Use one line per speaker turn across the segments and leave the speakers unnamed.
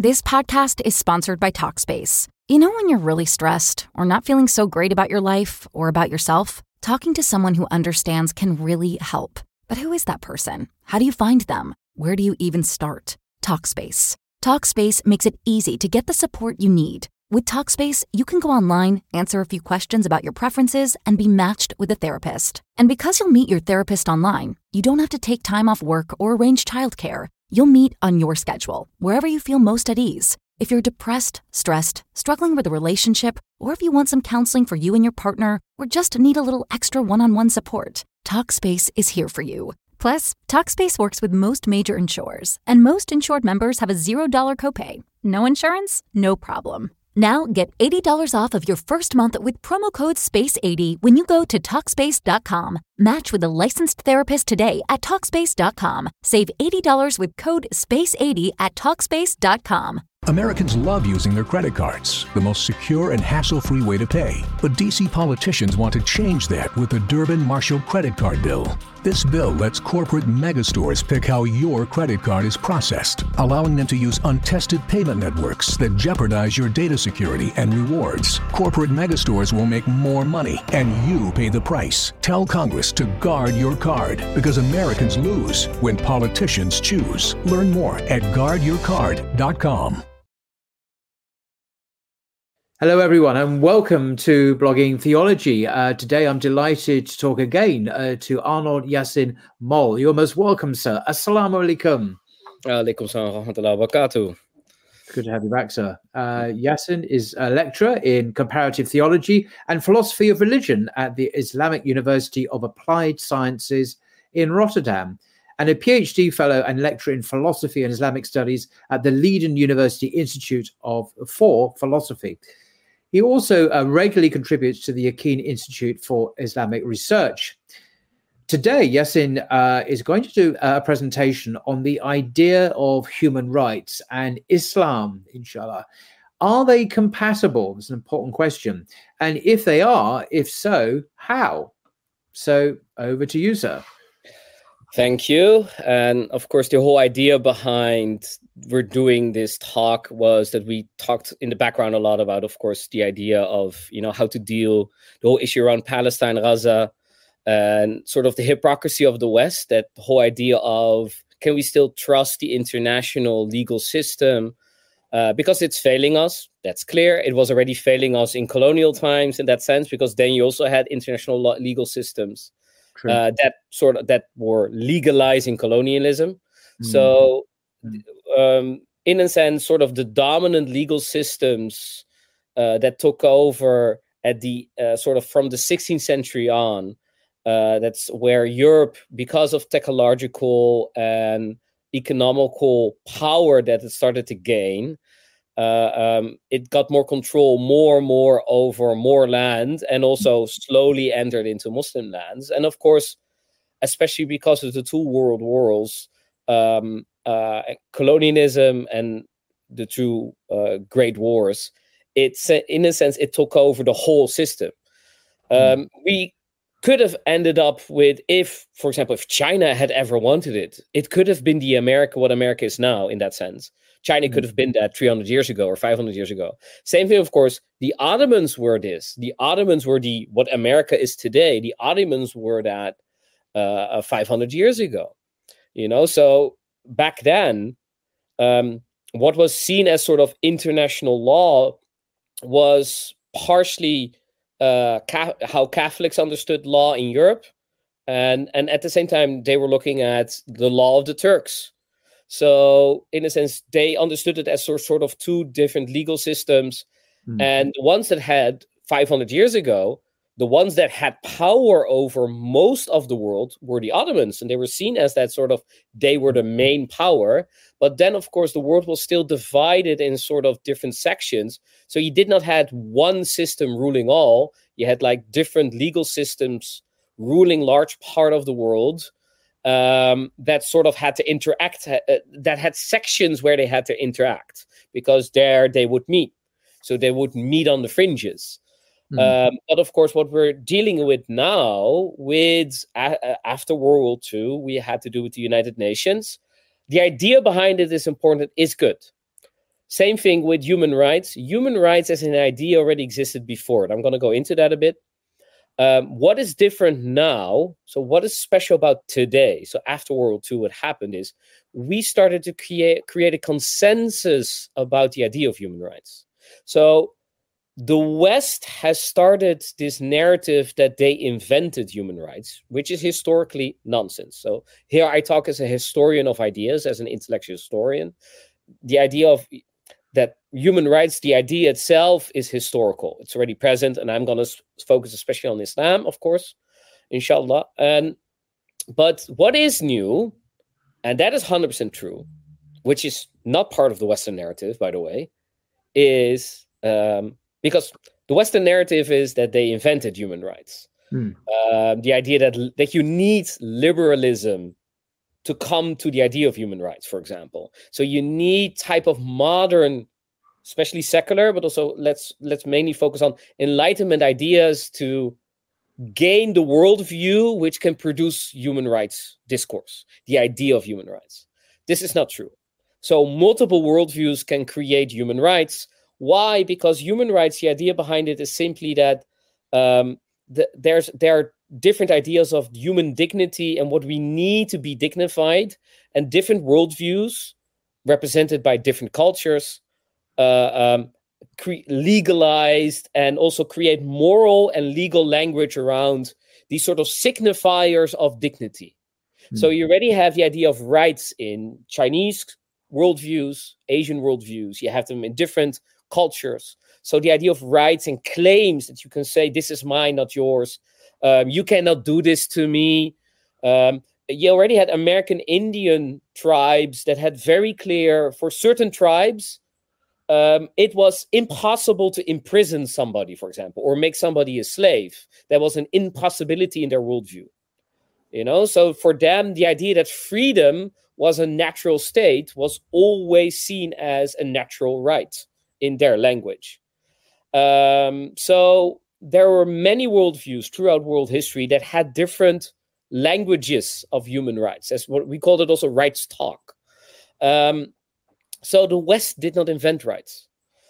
This podcast is sponsored by Talkspace. You know when you're really stressed or not feeling so great about your life or about yourself? Talking to someone who understands can really help. But who is that person? How do you find them? Where do you even start? Talkspace. Talkspace makes it easy to get the support you need. With Talkspace, you can go online, answer a few questions about your preferences, and be matched with a therapist. And because you'll meet your therapist online, you don't have to take time off work or arrange childcare. You'll meet on your schedule, wherever you feel most at ease. If you're depressed, stressed, struggling with a relationship, or if you want some counseling for you and your partner, or just need a little extra one-on-one support, Talkspace is here for you. Plus, Talkspace works with most major insurers, and most insured members have a $0 copay. No insurance? No problem. Now get $80 off of your first month with promo code SPACE80 when you go to Talkspace.com. Match with a licensed therapist today at Talkspace.com. Save $80 with code SPACE80 at Talkspace.com.
Americans love using their credit cards, the most secure and hassle-free way to pay. But DC politicians want to change that with the Durbin-Marshall credit card bill. This bill lets corporate megastores pick how your credit card is processed, allowing them to use untested payment networks that jeopardize your data security and rewards. Corporate megastores will make more money, and you pay the price. Tell Congress to guard your card, because Americans lose when politicians choose. Learn more at guardyourcard.com.
Hello, everyone, and welcome to Blogging Theology. Today, I'm delighted to talk again to Arnold Yassin Mol. You're most welcome, sir. Assalamu alaikum.
Alaikum salam wa rahmatullahi wa barakatuh.
Good to have you back, sir. Yassin is a lecturer in comparative theology and philosophy of religion at the Islamic University of Applied Sciences in Rotterdam, and a PhD fellow and lecturer in philosophy and Islamic studies at the Leiden University Institute for Philosophy. He also regularly contributes to the Yaqeen Institute for Islamic Research. Today, Yassin is going to do a presentation on the idea of human rights and Islam, inshallah. Are they compatible? It's an important question. And if they are, if so, how? So over to you, sir.
Thank you. And of course, the whole idea behind we're doing this talk was that we talked in the background a lot about, of course, the idea of, how to deal the whole issue around Palestine, Gaza, and sort of the hypocrisy of the West, that whole idea of can we still trust the international legal system because it's failing us. That's clear. It was already failing us in colonial times in that sense, because then you also had international legal systems that were legalizing colonialism. So in a sense, sort of the dominant legal systems that took over at the sort of from the 16th century on, that's where Europe, because of technological and economical power that it started to gain, it got more control, more and more over more land, and also slowly entered into Muslim lands. And of course, especially because of the two world wars, colonialism and the two great wars, it's in a sense it took over the whole system. We could have ended up with, for example, if China had ever wanted it, it could have been what America is now in that sense. China could have been that 300 years ago or 500 years ago. Same thing, of course, the Ottomans were this. The Ottomans were what America is today. The Ottomans were that 500 years ago. So back then, what was seen as sort of international law was partially how Catholics understood law in Europe, and at the same time they were looking at the law of the Turks. So in a sense, they understood it as sort of two different legal systems, and the ones that had 500 years ago, the ones that had power over most of the world were the Ottomans, and they were seen as that sort of, they were the main power. But then, of course, the world was still divided in sort of different sections. So you did not have one system ruling all. You had like different legal systems ruling large part of the world that sort of had to interact, that had sections where they had to interact, because there they would meet. So they would meet on the fringes. But of course, what we're dealing with now, after World War II, we had to do with the United Nations. The idea behind it is important, is good. Same thing with human rights. Human rights as an idea already existed before, and I'm going to go into that a bit. What is different now? So what is special about today? So after World War II, what happened is we started to create a consensus about the idea of human rights. So the West has started this narrative that they invented human rights, which is historically nonsense. So here I talk as a historian of ideas, as an intellectual historian. The idea of that human rights, the idea itself is historical. It's already present, and I'm going to focus especially on Islam, of course, inshallah. But what is new, and that is 100% true, which is not part of the Western narrative, by the way, is because the Western narrative is that they invented human rights. The idea that you need liberalism to come to the idea of human rights, for example. So you need type of modern, especially secular, but also let's mainly focus on Enlightenment ideas to gain the worldview which can produce human rights discourse, the idea of human rights. This is not true. So multiple worldviews can create human rights. Why? Because human rights, the idea behind it is simply that there are different ideas of human dignity and what we need to be dignified, and different worldviews represented by different cultures legalized and also create moral and legal language around these sort of signifiers of dignity. So you already have the idea of rights in Chinese worldviews, Asian worldviews. You have them in different cultures. So the idea of rights and claims that you can say, this is mine, not yours. You cannot do this to me. You already had American Indian tribes that had very clear, for certain tribes, it was impossible to imprison somebody, for example, or make somebody a slave. There was an impossibility in their worldview. So for them, the idea that freedom was a natural state was always seen as a natural right in their language. So there were many worldviews throughout world history that had different languages of human rights, as what we called it also rights talk. So the West did not invent rights.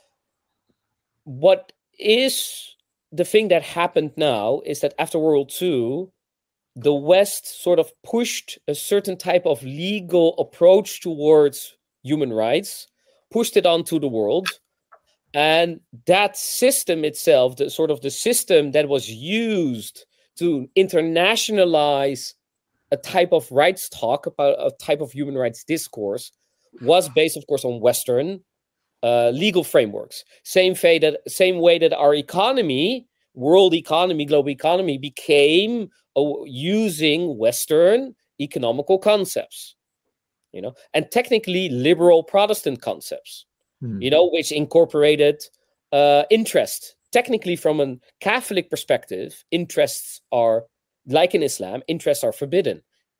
What is the thing that happened now is that after World War II, the West sort of pushed a certain type of legal approach towards human rights, pushed it onto the world. And that system itself, the system that was used to internationalize a type of rights talk, about a type of human rights discourse, was based, of course, on Western legal frameworks. Same way that our economy, world economy, global economy, became using Western economical concepts, and technically liberal Protestant concepts, which incorporated interest. Technically, from a Catholic perspective, interests are, like in Islam, interests are forbidden.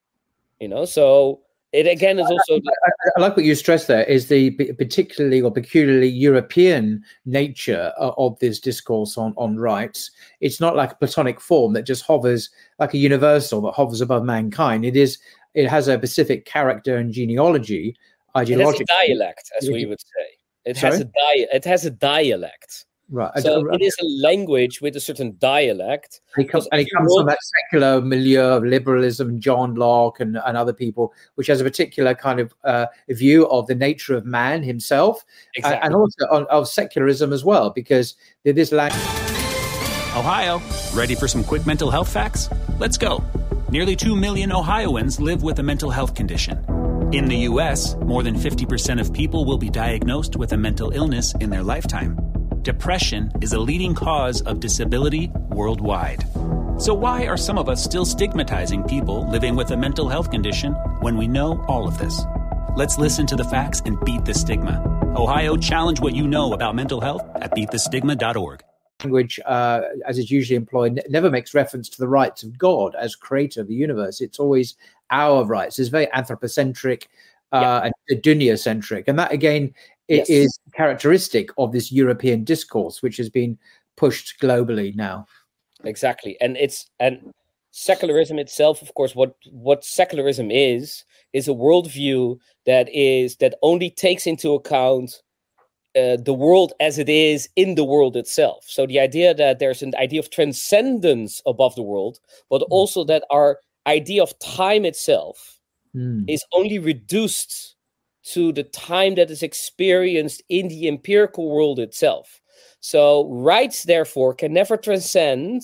So it again is also.
I like what you stressed there is the particularly or peculiarly European nature of this discourse on rights. It's not like a Platonic form that just hovers like a universal that hovers above mankind. It has a specific character and genealogy, ideological.
It has a dialect, as we would say. It has a dialect.
Right.
So it is a language with a certain dialect.
And it comes from that secular milieu of liberalism, John Locke and other people, which has a particular kind of view of the nature of man himself, and also of secularism as well, because this language.
Ohio, ready for some quick mental health facts? Let's go. Nearly 2 million Ohioans live with a mental health condition. In the U.S., more than 50% of people will be diagnosed with a mental illness in their lifetime. Depression is a leading cause of disability worldwide. So why are some of us still stigmatizing people living with a mental health condition when we know all of this? Let's listen to the facts and beat the stigma. Ohio, challenge what you know about mental health at beatthestigma.org.
Language, as is usually employed, never makes reference to the rights of God as creator of the universe. It's always our rights. It's very anthropocentric and dunya-centric. And that, again, it is characteristic of this European discourse, which has been pushed globally now.
Exactly. And secularism itself, of course, what secularism is a worldview that only takes into account the world as it is in the world itself. So the idea that there's an idea of transcendence above the world, but also that our idea of time itself is only reduced to the time that is experienced in the empirical world itself. So rights, therefore, can never transcend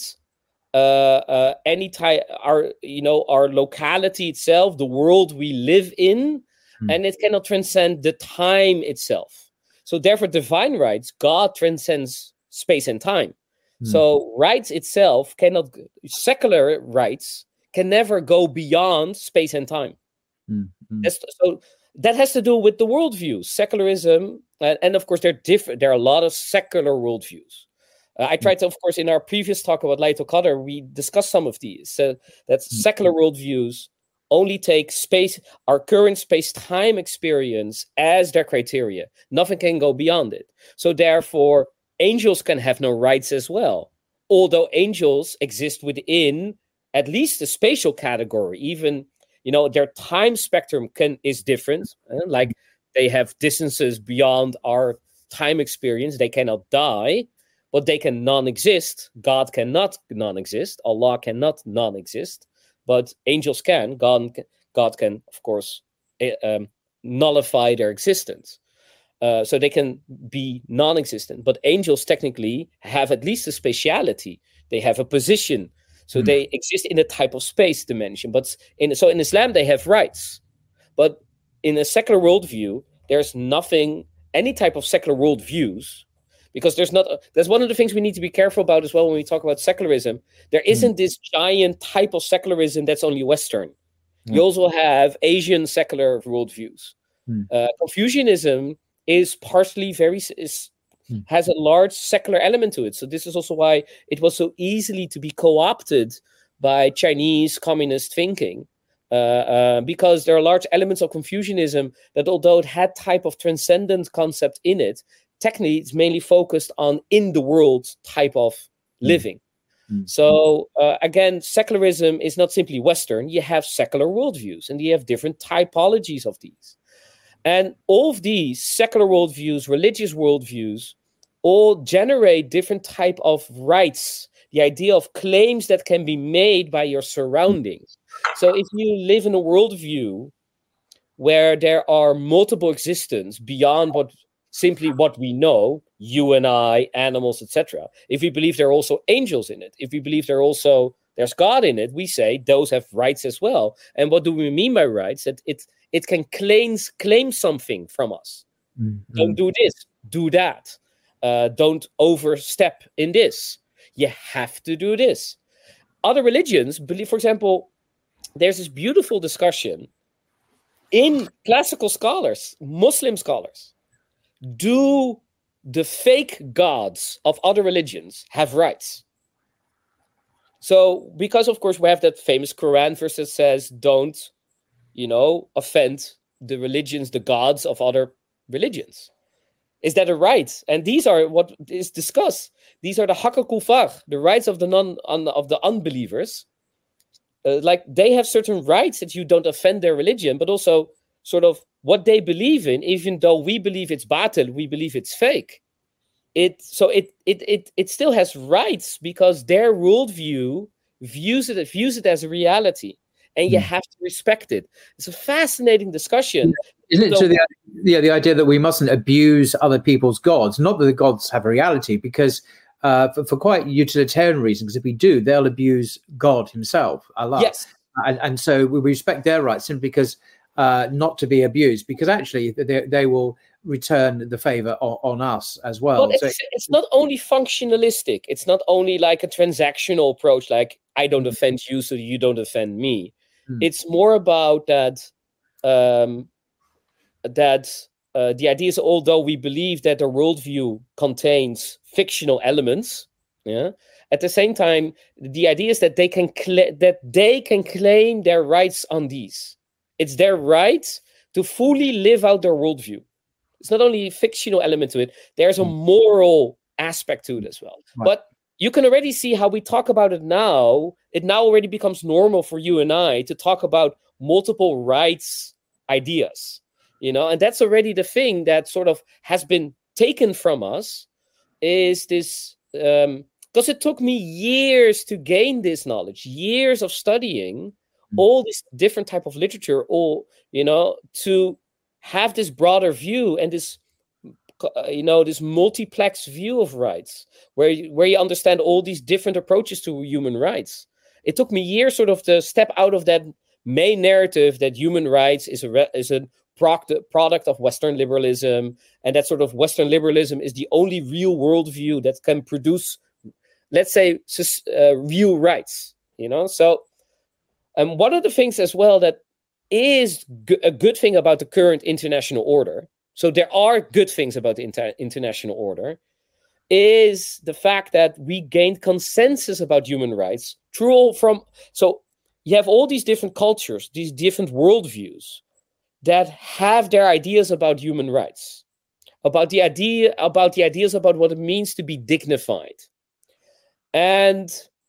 any type, our locality itself, the world we live in, and it cannot transcend the time itself. So therefore, divine rights, God transcends space and time. So rights itself cannot, secular rights can never go beyond space and time. So that has to do with the worldview, secularism, and of course they're different. There are a lot of secular worldviews. I tried to, of course, in our previous talk about Laylatul Qadr, we discussed some of these. So that secular worldviews only take our current space-time experience as their criteria. Nothing can go beyond it. So therefore, angels can have no rights as well. Although angels exist within at least the spatial category, even, their time spectrum is different. Like they have distances beyond our time experience. They cannot die, but they can non-exist. God cannot non-exist. Allah cannot non-exist. But angels can. God can, of course, nullify their existence. So they can be non-existent. But angels technically have at least a spatiality. They have a position. So they exist in a type of space dimension. But in Islam, they have rights. But in a secular worldview, there's nothing, any type of secular worldviews, because that's one of the things we need to be careful about as well when we talk about secularism. There isn't this giant type of secularism that's only Western. You also have Asian secular worldviews. Confucianism is partially has a large secular element to it. So this is also why it was so easily to be co-opted by Chinese communist thinking, because there are large elements of Confucianism that, although it had type of transcendent concept in it, technically it's mainly focused on in the world type of living. So again, secularism is not simply Western. You have secular worldviews, and you have different typologies of these. And all of these secular worldviews, religious worldviews, all generate different type of rights, the idea of claims that can be made by your surroundings. So if you live in a worldview where there are multiple existences beyond simply what we know, you and I, animals, etc. If we believe there are also angels in it, if we believe there's God in it, we say those have rights as well. And what do we mean by rights? That it can claim something from us. Don't do this, do that. Don't overstep in this. You have to do this. Other religions believe, for example, there's this beautiful discussion in classical scholars, Muslim scholars. Do the fake gods of other religions have rights? So, because of course we have that famous Quran verse that says, don't, offend the religions, the gods of other religions. Is that a right? And these are what is discussed. These are the haqq kufar, the rights of the unbelievers. Like they have certain rights that you don't offend their religion, but also sort of what they believe in, even though we believe it's batil, we believe it's fake. It still has rights because their worldview views it as a reality, and you have to respect it. It's a fascinating discussion.
Isn't it? So the idea that we mustn't abuse other people's gods, not that the gods have a reality, because for quite utilitarian reasons, if we do, they'll abuse God himself, Allah.
Yes.
And so we respect their rights simply because not to be abused, because actually they will return the favor on us as well.
But it's not only functionalistic. It's not only like a transactional approach, like I don't offend you, so you don't offend me. It's more about that. The idea is, although we believe that the worldview contains fictional elements, at the same time, the idea is that they can claim their rights on these. It's their right to fully live out their worldview. It's not only a fictional element to it, there's a moral aspect to it as well. Right. But you can already see how we talk about it now. It now already becomes normal for you and I to talk about multiple rights ideas, and that's already the thing that sort of has been taken from us is this, because it took me years to gain this knowledge, years of studying all this different type of literature, to have this broader view and this, this multiplex view of rights, where you understand all these different approaches to human rights. It took me years sort of to step out of that main narrative that human rights is a product of Western liberalism, and that sort of Western liberalism is the only real worldview that can produce, let's say, real rights. So one of the things as well that is a good thing about the current international order, so there are good things about the international order, is the fact that we gained consensus about human rights so you have all these different cultures, these different worldviews that have their ideas about human rights, about the ideas about what it means to be dignified. And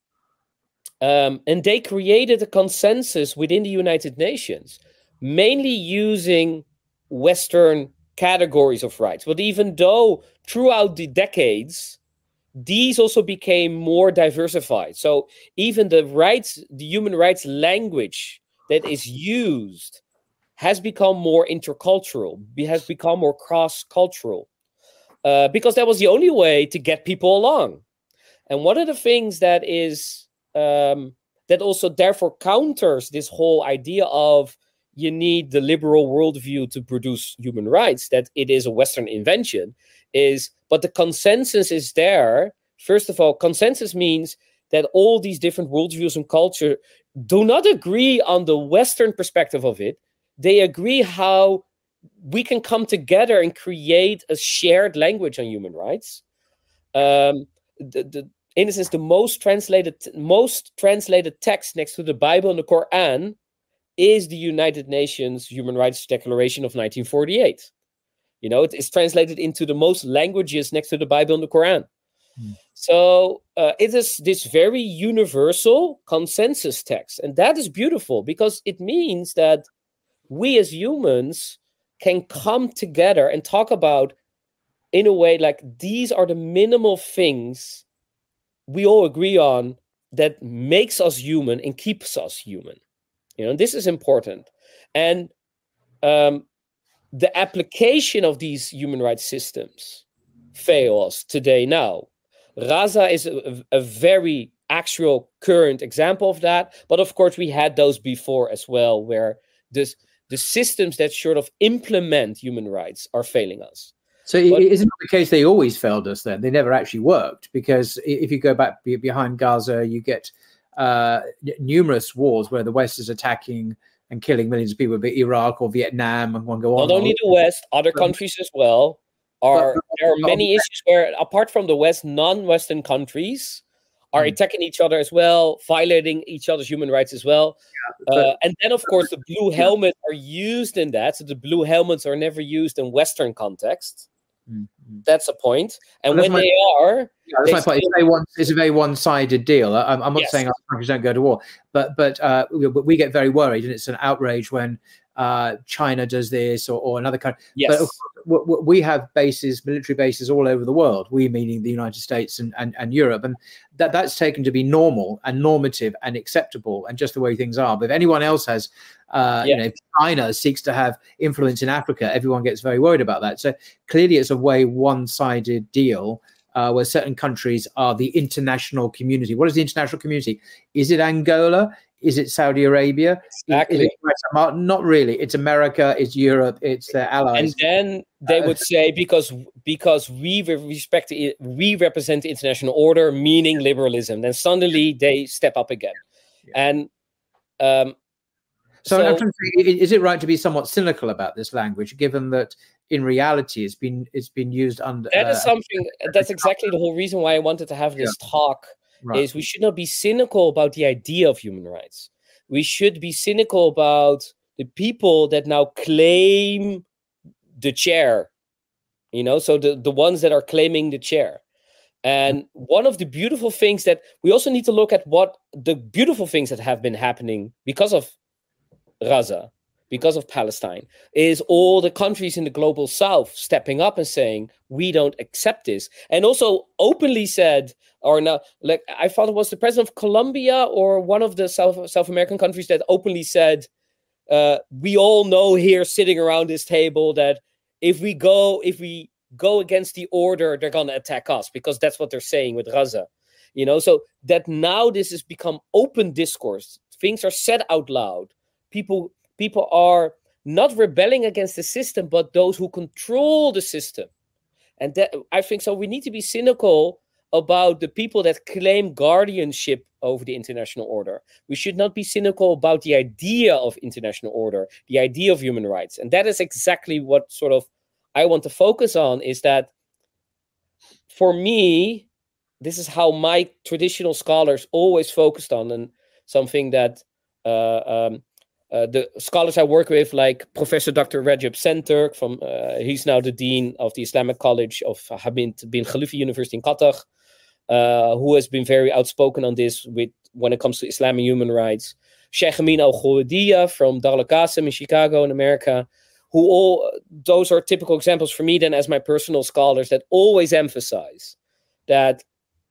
they created a consensus within the United Nations, mainly using Western categories of rights. But even though throughout the decades, these also became more diversified. So even the human rights language that is used has become more intercultural, has become more cross-cultural, because that was the only way to get people along. And one of the things that is that also therefore counters this whole idea of you need the liberal worldview to produce human rights, that it is a Western invention, but the consensus is there. First of all, consensus means that all these different worldviews and culture do not agree on the Western perspective of it. They agree how we can come together and create a shared language on human rights. In a sense, the most translated text next to the Bible and the Quran is the United Nations Human Rights Declaration of 1948. It is translated into the most languages next to the Bible and the Quran. So it is this very universal consensus text. And that is beautiful because it means that we as humans can come together and talk about, in a way, like these are the minimal things we all agree on that makes us human and keeps us human. This is important. And the application of these human rights systems fails today now. Gaza is a very actual current example of that. But of course, we had those before as well, where the systems that sort of implement human rights are failing us.
So isn't it the case they always failed us then? They never actually worked, because if you go back behind Gaza, you get numerous wars where the West is attacking and killing millions of people, be Iraq or Vietnam, and one go on.
Not only the West, other countries as well. There are many issues where, apart from the West, non-Western countries are attacking each other as well, violating each other's human rights as well. And then, of course, the blue helmets are used in that. So the blue helmets are never used in Western context. That's a point. And when they are...
that's my point. It's a very one-sided deal. I'm not saying our countries don't go to war, but we get very worried, and it's an outrage when China does this or another country.
Yes.
But of course, we have military bases all over the world, we meaning the United States and Europe, and that's taken to be normal and normative and acceptable and just the way things are. But if anyone else has, if China seeks to have influence in Africa, everyone gets very worried about that. So clearly it's a way one-sided deal where certain countries are the international community. What is the international community? Is it Angola? Is it Saudi Arabia?
Exactly.
Not really. It's America, it's Europe, it's their allies.
And then they would say, because we represent the international order, meaning liberalism, then suddenly they step up again. And
so I'm trying to say, is it right to be somewhat cynical about this language, given that in reality it's been used under...
That's exactly the whole reason why I wanted to have this talk. Right. Is we should not be cynical about the idea of human rights. We should be cynical about the people that now claim the chair, so the ones that are claiming the chair. And one of the beautiful things that we also need to look at, what the beautiful things that have been happening because of Gaza, because of Palestine, is all the countries in the global south stepping up and saying, we don't accept this. And also openly said, or now, like I thought it was the president of Colombia or one of the South American countries that openly said, we all know here sitting around this table that if we go against the order, they're going to attack us, because that's what they're saying with Gaza. So that now this has become open discourse. Things are said out loud. People are not rebelling against the system, but those who control the system. And that, I think so we need to be cynical about the people that claim guardianship over the international order. We should not be cynical about the idea of international order, the idea of human rights. And that is exactly what sort of I want to focus on, is that for me, this is how my traditional scholars always focused on, and something that the scholars I work with, like Professor Dr. Rajab Senturk, he's now the Dean of the Islamic College of Hamid bin Khalifa University in Qatar, who has been very outspoken on this when it comes to Islam and human rights. Sheikh Amin Al-Ghuwaidiyya from Dar al-Qasim in Chicago in America, those are typical examples for me then as my personal scholars that always emphasize that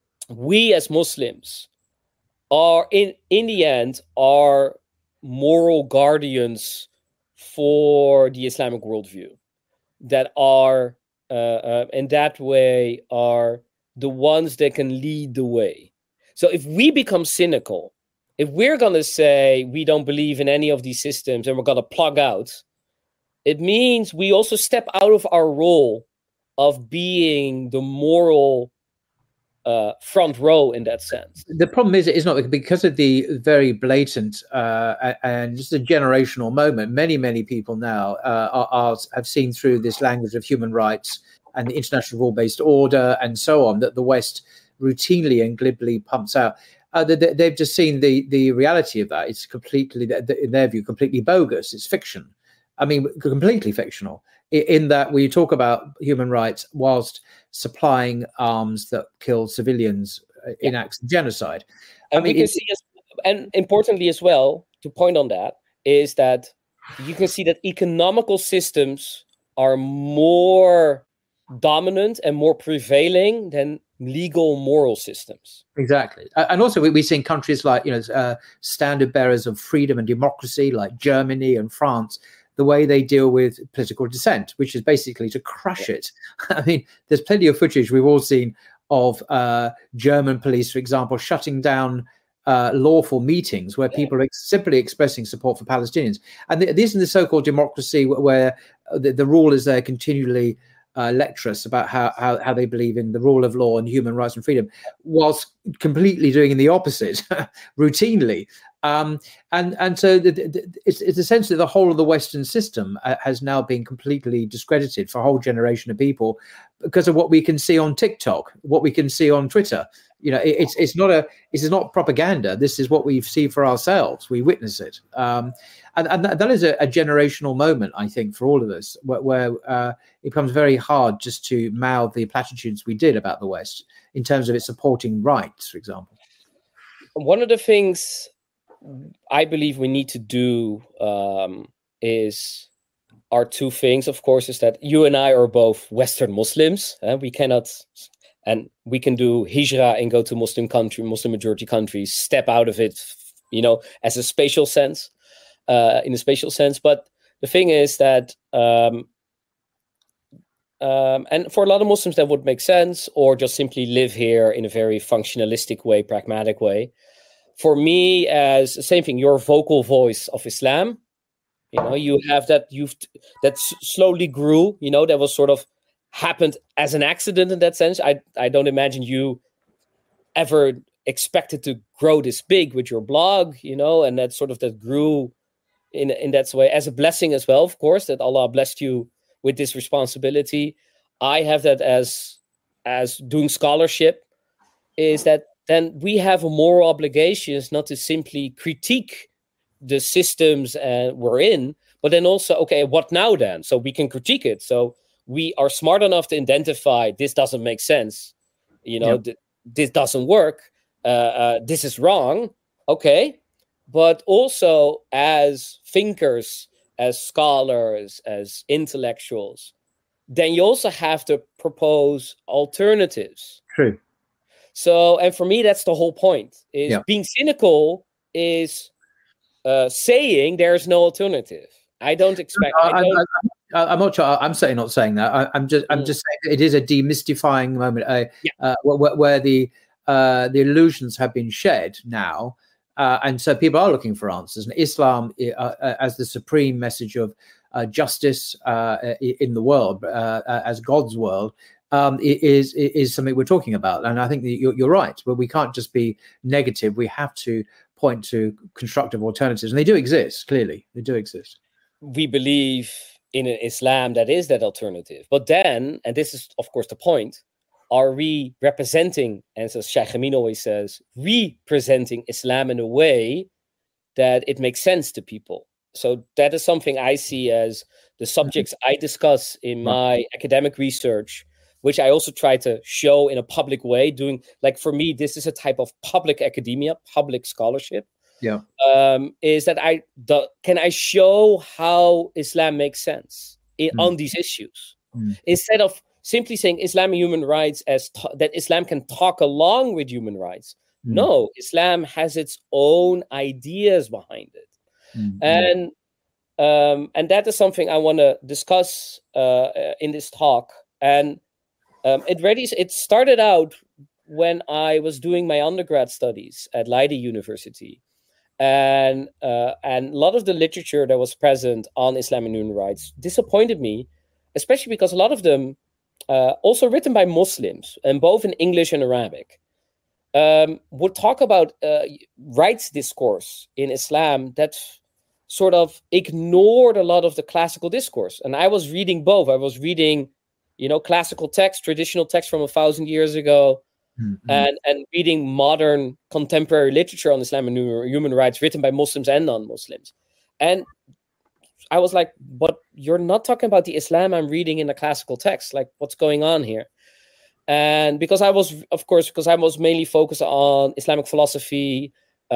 we as Muslims are in the end are moral guardians for the Islamic worldview, that are in that way are the ones that can lead the way. So if we become cynical, if we're going to say we don't believe in any of these systems and we're going to plug out, it means we also step out of our role of being the moral front row in that sense.
The problem is, it's not because of the very blatant and just a generational moment. Many people now have seen through this language of human rights and the international rule-based order and so on that the West routinely and glibly pumps out. They've just seen the reality of that. It's completely, in their view, completely bogus. It's fiction. I mean, completely fictional. In that we talk about human rights whilst supplying arms that kill civilians in acts of genocide.
And we can see, and importantly as well, to point on that, is that you can see that economical systems are more dominant and more prevailing than legal moral systems.
Exactly. And also we see in countries like, standard bearers of freedom and democracy like Germany and France, the way they deal with political dissent, which is basically to crush it. I mean, there's plenty of footage we've all seen of German police, for example, shutting down lawful meetings where people are simply expressing support for Palestinians. And this is the so-called democracy where the rulers there continually lecture us about how they believe in the rule of law and human rights and freedom, whilst completely doing the opposite routinely. And so it's essentially the whole of the Western system has now been completely discredited for a whole generation of people because of what we can see on TikTok, what we can see on Twitter. It's not propaganda. This is what we see for ourselves. We witness it. And that is a generational moment, I think, for all of us, where it becomes very hard just to mouth the platitudes we did about the West in terms of its supporting rights, for example.
One of the things I believe we need to do are two things, of course, is that you and I are both Western Muslims. We cannot, and we can do hijrah and go to Muslim majority countries, step out of it, as a spatial sense, in a spatial sense. But the thing is that, and for a lot of Muslims that would make sense, or just simply live here in a very functionalistic way, pragmatic way. For me, as the same thing, your vocal voice of Islam, you have that that slowly grew, that was sort of happened as an accident in that sense. I don't imagine you ever expected to grow this big with your blog, and that grew in that way as a blessing as well, of course, that Allah blessed you with this responsibility. I have that as doing scholarship, is that then we have a moral obligation not to simply critique the systems we're in, but then also, okay, what now then? So we can critique it. So we are smart enough to identify this doesn't make sense. This doesn't work. This is wrong. Okay. But also as thinkers, as scholars, as intellectuals, then you also have to propose alternatives.
True.
So, and for me, that's the whole point. Is being cynical is saying there's no alternative. I don't expect.
I'm not sure. I'm certainly not saying that. I'm just saying that it is a demystifying moment where the illusions have been shed now, and so people are looking for answers. And Islam, as the supreme message of justice in the world, as God's world, is something we're talking about. And I think that you're right. But we can't just be negative. We have to point to constructive alternatives, and they do exist. Clearly, they do exist.
We believe in an Islam that is that alternative. But then, and this is, of course, the point, are we representing, and as Sheikh Amin always says, representing Islam in a way that it makes sense to people? So that is something I see as the subjects I discuss in my academic research, which I also try to show in a public way. Doing, like, for me, this is a type of public academia, public scholarship.
Yeah,
is that can I show how Islam makes sense on these issues instead of simply saying Islam and human rights that Islam can talk along with human rights. No, Islam has its own ideas behind it, and that is something I want to discuss in this talk. And it started out when I was doing my undergrad studies at Leiden University. And a lot of the literature that was present on Islam and human rights disappointed me, especially because a lot of them, also written by Muslims, and both in English and Arabic, would talk about rights discourse in Islam that sort of ignored a lot of the classical discourse. And I was reading both. I was reading, classical text, traditional text from 1,000 years ago, and reading modern contemporary literature on Islam and human rights written by Muslims and non-Muslims. And I was like, but you're not talking about the Islam I'm reading in the classical text. Like, what's going on here? And because I was mainly focused on Islamic philosophy,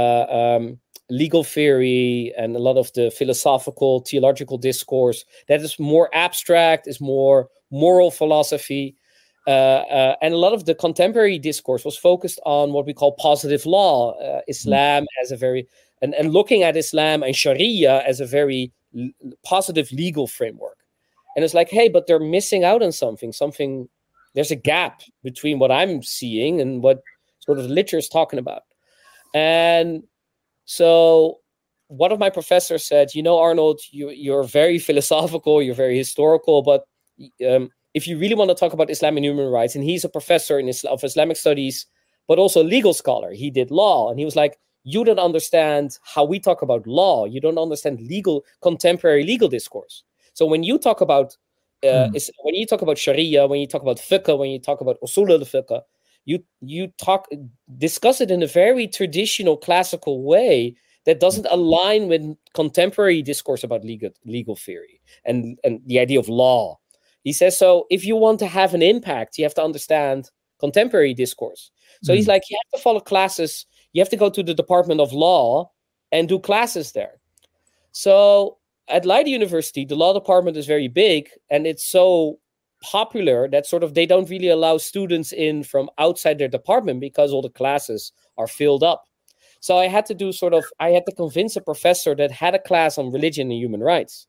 legal theory, and a lot of the philosophical, theological discourse that is more abstract, is more moral philosophy. And a lot of the contemporary discourse was focused on what we call positive law, Islam as a very, and looking at Islam and Sharia as a very positive legal framework. And it's like, hey, but they're missing out on something. There's a gap between what I'm seeing and what sort of the literature is talking about. And so one of my professors said, Arnold, you're very philosophical, you're very historical, but if you really want to talk about Islam and human rights, and he's a professor of Islamic studies, but also a legal scholar, he did law, and he was like, you don't understand how we talk about law. You don't understand contemporary legal discourse. So when you talk about when you talk about Sharia, when you talk about fiqh, when you talk about usul al-fiqh, you discuss it in a very traditional, classical way that doesn't align with contemporary discourse about legal theory and the idea of law. He says, so if you want to have an impact, you have to understand contemporary discourse. So he's like, you have to follow classes. You have to go to the Department of Law and do classes there. So at Leiden University, the law department is very big, and it's so popular that sort of they don't really allow students in from outside their department because all the classes are filled up. So I had to convince a professor that had a class on religion and human rights.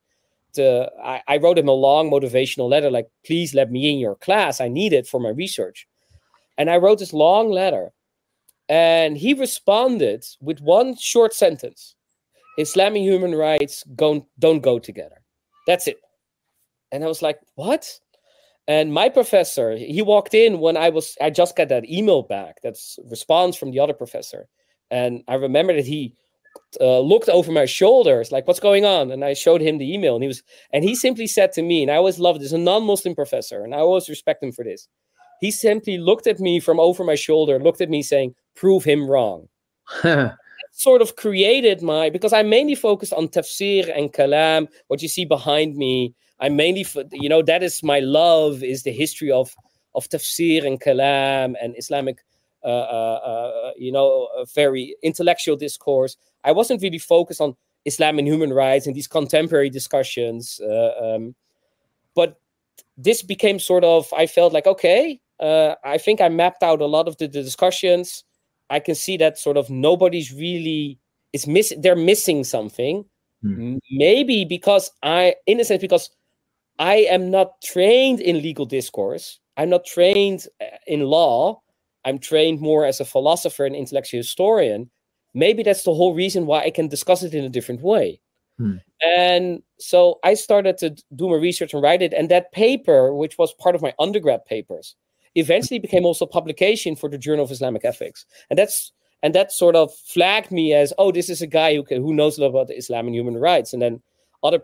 I wrote him a long motivational letter, like, please let me in your class. I need it for my research. And I wrote this long letter, and he responded with one short sentence: Islam and human rights don't go together. That's it. And I was like, what? And my professor, he walked in when I just got that email back, that's response from the other professor. And I remember that he looked over my shoulders, like, what's going on? And I showed him the email, and he simply said to me, and I always love this, a non-Muslim professor, and I always respect him for this. He simply looked at me from over my shoulder, looked at me saying, prove him wrong. Sort of created because I'm mainly focused on tafsir and kalam, what you see behind me. I'm mainly, that is my love, is the history of tafsir and kalam and Islamic, very intellectual discourse. I wasn't really focused on Islam and human rights and these contemporary discussions. But this became sort of, I felt like, okay, I think I mapped out a lot of the discussions. I can see that sort of nobody's really they're missing something. Maybe because I am not trained in legal discourse. I'm not trained in law. I'm trained more as a philosopher and intellectual historian. Maybe that's the whole reason why I can discuss it in a different way. And so I started to do my research and write it. And that paper, which was part of my undergrad papers, eventually became also publication for the Journal of Islamic Ethics. And that sort of flagged me as, oh, this is a guy who knows a lot about Islam and human rights. And then other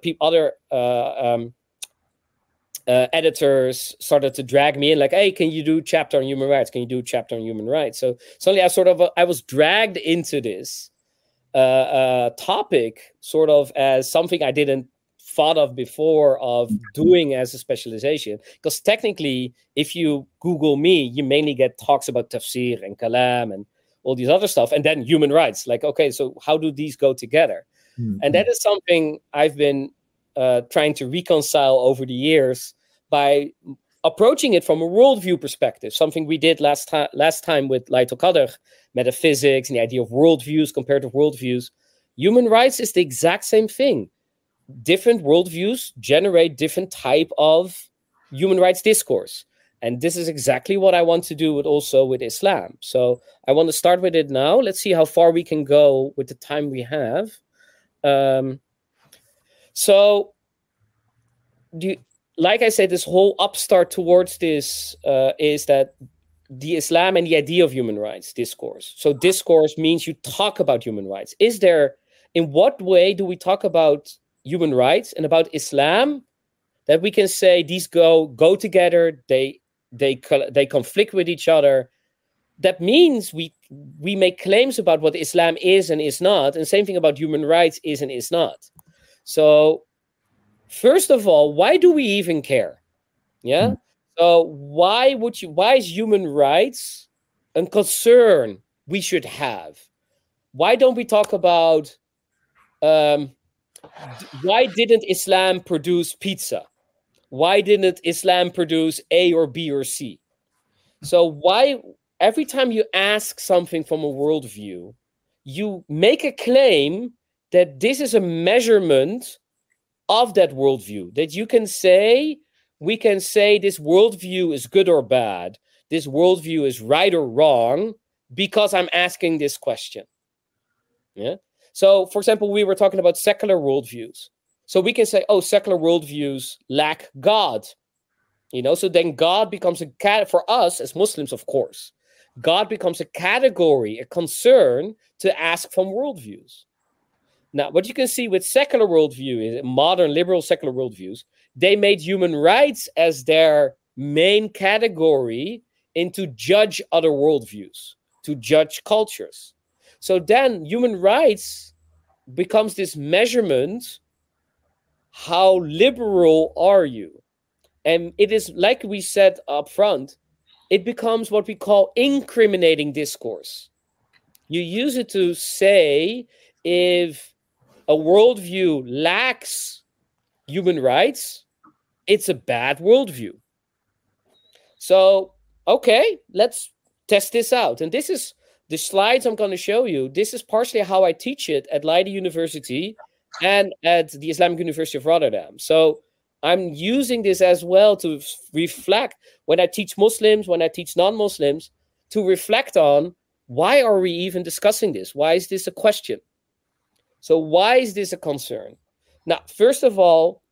editors started to drag me in, like, hey, can you do a chapter on human rights? Can you do a chapter on human rights? So suddenly I was dragged into this topic sort of as something I didn't thought of before of doing as a specialization. Because technically, if you Google me, you mainly get talks about tafsir and kalam and all these other stuff, and then human rights. Like, okay, so how do these go together? And that is something I've been trying to reconcile over the years by approaching it from a worldview perspective, something we did last time with Laylatul Qadr, metaphysics and the idea of worldviews, comparative worldviews. Human rights is the exact same thing. Different worldviews generate different type of human rights discourse. And this is exactly what I want to do with Islam. So I want to start with it now. Let's see how far we can go with the time we have. Like I said, this whole upstart towards this is that the Islam and the idea of human rights discourse. So discourse means you talk about human rights. In what way do we talk about human rights and about Islam that we can say these go together, they conflict with each other? That means we make claims about what Islam is and is not, and same thing about human rights is and is not. So first of all, why do we even care? Yeah. So why is human rights a concern we should have? Why don't we talk about why didn't Islam produce pizza? Why didn't Islam produce A or B or C? So why every time you ask something from a worldview, you make a claim that this is a measurement of that worldview, that we can say this worldview is good or bad, this worldview is right or wrong, because I'm asking this question. Yeah. So, for example, we were talking about secular worldviews. So we can say, oh, secular worldviews lack God. So then God becomes for us as Muslims, of course, God becomes a category, a concern to ask from worldviews. Now, what you can see with secular worldview, modern liberal secular worldviews, they made human rights as their main category to judge other worldviews, to judge cultures. So then human rights becomes this measurement, how liberal are you? And it is, like we said up front, it becomes what we call incriminating discourse. You use it to say if a worldview lacks human rights, it's a bad worldview. So, okay, let's test this out. And this is the slides I'm going to show you. This is partially how I teach it at Leiden University and at the Islamic University of Rotterdam. So I'm using this as well to reflect when I teach Muslims, when I teach non-Muslims, to reflect on why are we even discussing this? Why is this a question? So why is this a concern? Now, first of all,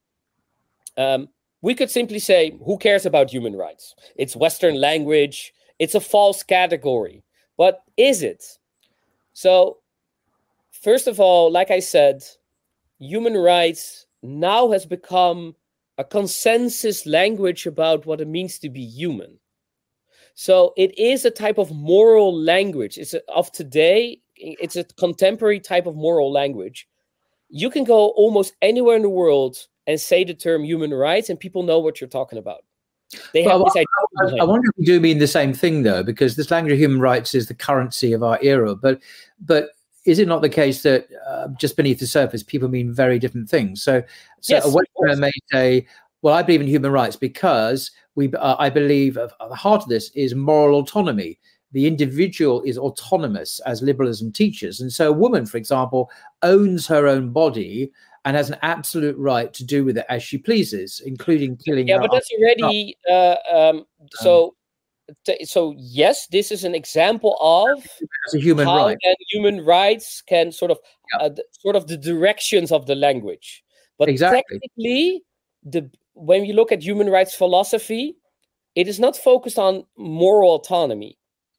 we could simply say, who cares about human rights? It's Western language. It's a false category. But is it? So, first of all, like I said, human rights now has become a consensus language about what it means to be human. So it is a type of moral language. Of today, it's a contemporary type of moral language. You can go almost anywhere in the world and say the term human rights, and people know what you're talking about. They have this idea.
I wonder if we do mean the same thing, though, because this language of human rights is the currency of our era. But is it not the case that just beneath the surface, people mean very different things? So
Yes,
a
of
Westerner
course.
may say, well, I believe in human rights because I believe at the heart of this is moral autonomy. The individual is autonomous, as liberalism teaches. And so a woman, for example, owns her own body and has an absolute right to do with it as she pleases, including killing her.
Yeah, but that's already so yes, this is an example of
as a human
how
right.
then human rights can sort of the directions of the language. But
Exactly.
technically, when you look at human rights philosophy, it is not focused on moral autonomy.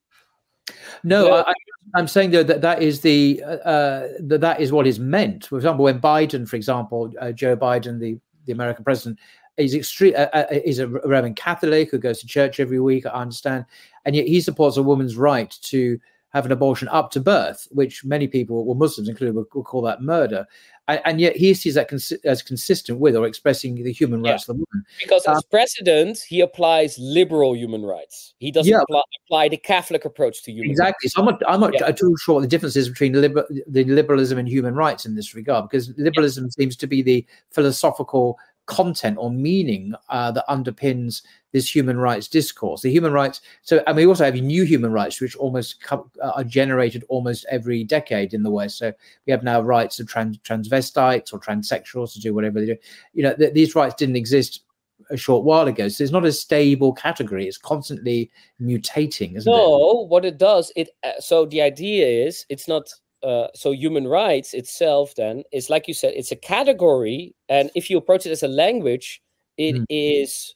No, I'm saying that is that is what is meant. For example, when Biden, for example, Joe Biden, the American president, is is a Roman Catholic who goes to church every week, I understand, and yet he supports a woman's right to have an abortion up to birth, which many people, well, Muslims included, will call that murder. And yet he sees that as consistent with or expressing the human rights of the woman.
Because as president, he applies liberal human rights. He doesn't apply the Catholic approach to human rights.
Exactly. So I'm not too sure what the difference is between the liberalism and human rights in this regard, because liberalism seems to be the philosophical content or meaning that underpins this human rights discourse. The human rights. So, and we also have new human rights, which almost are generated almost every decade in the West. So we have now rights of transvestites or transsexuals to do whatever they do. You know, these rights didn't exist a short while ago. So it's not a stable category. It's constantly mutating, isn't it?
No, what it does, so the idea is it's not. So human rights itself then is, like you said, it's a category, and if you approach it as a language, it is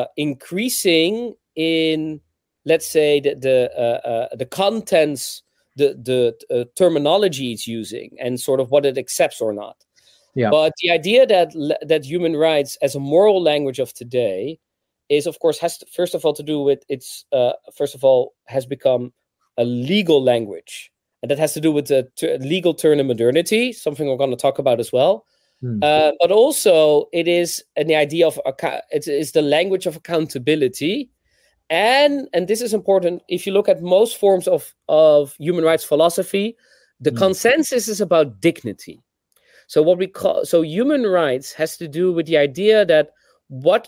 increasing in, let's say, the contents, the terminology it's using, and sort of what it accepts or not. Yeah. But the idea that human rights as a moral language of today is, of course, has to, first of all, to do with its has become a legal language. And that has to do with the legal turn in modernity, something we're going to talk about as well. But also, it is the idea of it is the language of accountability, and this is important. If you look at most forms of human rights philosophy, the consensus is about dignity. So human rights has to do with the idea that what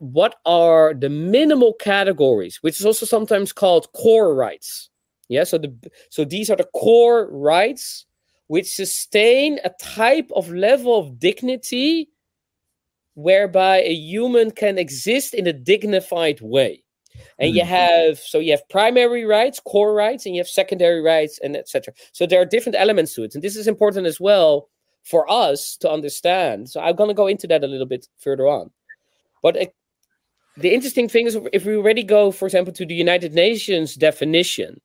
are the minimal categories, which is also sometimes called core rights. Yeah, so these are the core rights which sustain a type of level of dignity whereby a human can exist in a dignified way. And you have primary rights, core rights, and you have secondary rights, and etc. So there are different elements to it, and this is important as well for us to understand. So I'm going to go into that a little bit further on. But the interesting thing is, if we already go, for example, to the United Nations definition,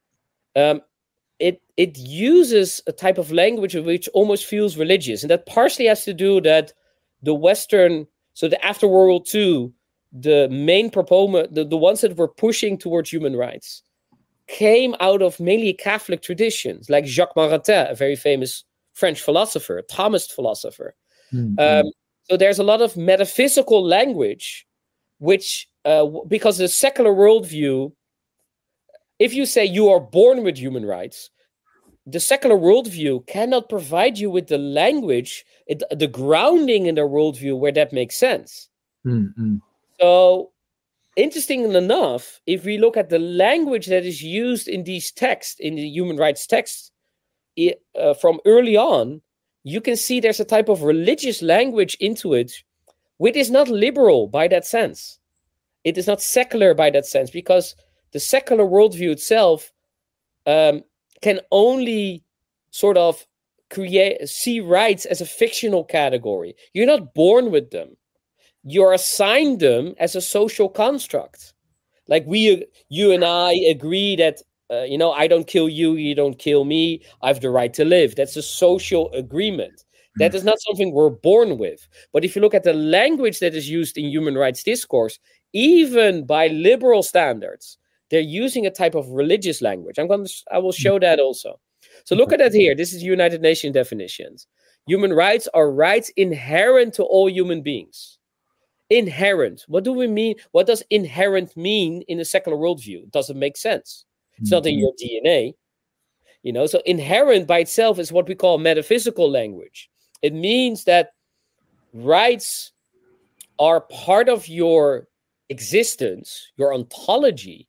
it uses a type of language which almost feels religious, and that partially has to do that the Western, so the after World War II, the main proponent, the ones that were pushing towards human rights, came out of mainly Catholic traditions, like Jacques Maritain, a very famous French philosopher, a Thomist philosopher. So there's a lot of metaphysical language, which because the secular worldview. If you say you are born with human rights, the secular worldview cannot provide you with the language, the grounding in their worldview where that makes sense. So, interestingly enough, if we look at the language that is used in these texts, in the human rights texts, from early on, you can see there's a type of religious language into it, which is not liberal by that sense. It is not secular by that sense, because the secular worldview itself can only sort of see rights as a fictional category. You're not born with them. You're assigned them as a social construct. Like you and I agree that, I don't kill you, you don't kill me, I have the right to live. That's a social agreement. That is not something we're born with. But if you look at the language that is used in human rights discourse, even by liberal standards, they're using a type of religious language. I will show that also. So look at that here. This is United Nations definitions. Human rights are rights inherent to all human beings. Inherent. What do we mean? What does inherent mean in a secular worldview? It doesn't make sense. It's not in your DNA. So inherent by itself is what we call metaphysical language. It means that rights are part of your existence, your ontology,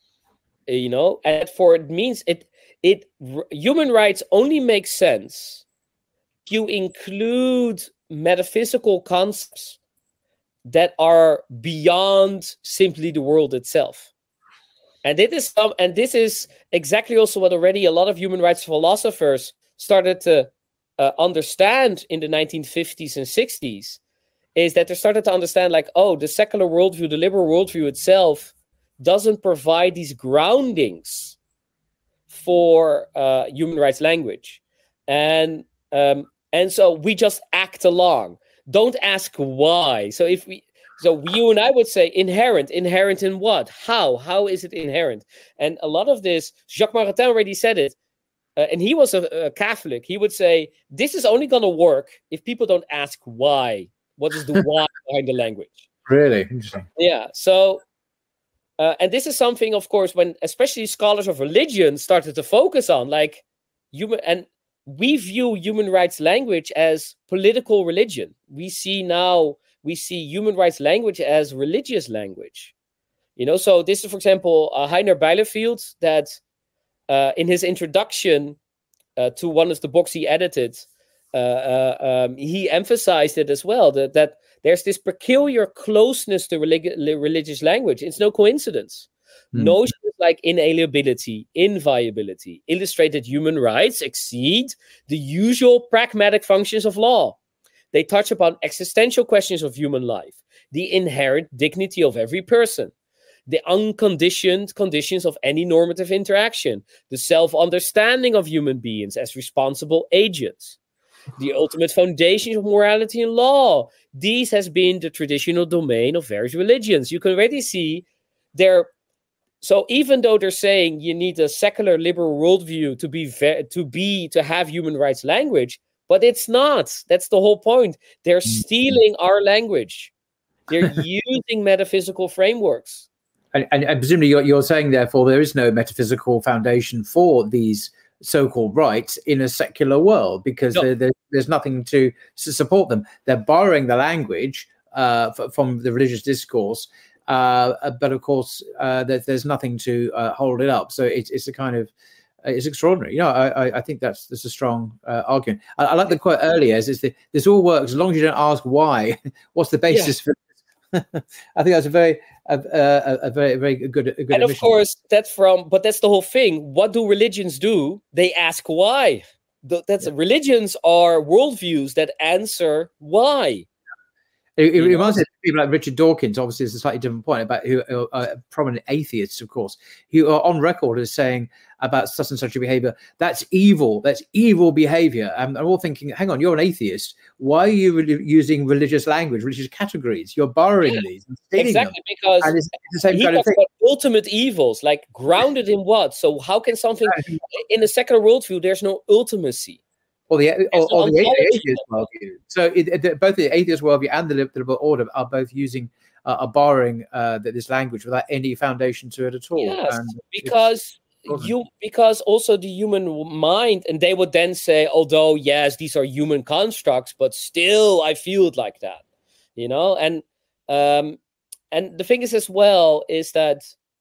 and for it means human rights only make sense to include metaphysical concepts that are beyond simply the world itself. And this is exactly also what already a lot of human rights philosophers started to understand in the 1950s and 60s, is that they started to understand like, the secular worldview, the liberal worldview itself doesn't provide these groundings for human rights language. And so we just act along. Don't ask why. So you and I would say inherent in what? How is it inherent? And a lot of this, Jacques Maritain already said it, and he was a Catholic. He would say, this is only going to work if people don't ask why. What is the why behind the language?
Really interesting.
Yeah. So, and this is something, of course, when especially scholars of religion started to focus on, like and we view human rights language as political religion. We see human rights language as religious language. So this is, for example, Heiner Bielefeld, that in his introduction to one of the books he edited, he emphasized it as well, that there's this peculiar closeness to religious language. It's no coincidence. Notions like inalienability, inviolability illustrate that human rights exceed the usual pragmatic functions of law. They touch upon existential questions of human life, the inherent dignity of every person, the unconditioned conditions of any normative interaction, the self-understanding of human beings as responsible agents, the ultimate foundations of morality and law. These has been the traditional domain of various religions. You can already see so even though they're saying you need a secular liberal worldview to have human rights language, but it's not. That's the whole point. They're stealing our language. They're using metaphysical frameworks.
And presumably you're saying, therefore, there is no metaphysical foundation for these so-called rights in a secular world, because there's nothing to support them. They're borrowing the language from the religious discourse, but of course there's nothing to hold it up. So it's a kind of it's extraordinary. I think that's a strong argument. I like the quote earlier: "Is this all works as long as you don't ask why? What's the basis for?" I think that's a very good.
And of course, that's the whole thing. What do religions do? They ask why. Religions are worldviews that answer why.
It reminds me of people like Richard Dawkins. Obviously, it's a slightly different point, about who are prominent atheists, of course, who are on record as saying about such and such a behavior, that's evil behavior. And we're all thinking, hang on, you're an atheist. Why are you using religious language, religious categories? You're borrowing these and stealing them.
Because
it's the same
he
kind of thing.
About ultimate evils, like grounded in what? So how can something in a secular worldview? There's no ultimacy.
Or the atheist worldview. So both the atheist worldview and the liberal order are both borrowing this language without any foundation to it at all.
Yes, because also the human mind, and they would then say, although yes, these are human constructs, but still I feel it like that, And the thing is as well is that